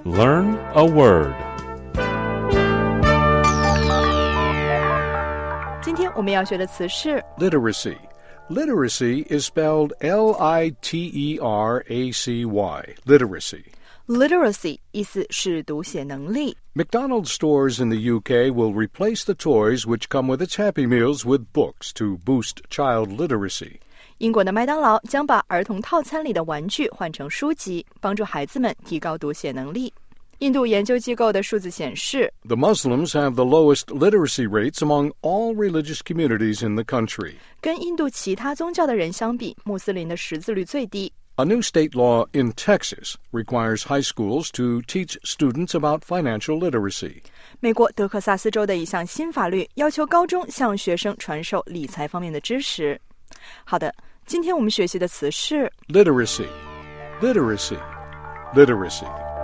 Learn a word. 今天我们要学的词是 Literacy. Literacy is spelled Literacy. Literacy. literacy 意思是读写能力。 McDonald's stores in the UK will replace the toys which come with its Happy Meals with books to boost child literacy. 英国的麦当劳将把儿童套餐里的玩具换成书籍，帮助孩子们提高读写能力。印度研究机构的数字显示 The Muslims have the lowest literacy rates among all religious communities in the country. 跟印度其他宗教的人相比，穆斯林的识字率最低。 A new state law in Texas requires high schools to teach students about financial literacy. 美国德克萨斯州的一项新法律要求高中向学生传授理财方面的知识。好的，今天我们学习的词是 Literacy. Literacy. Literacy.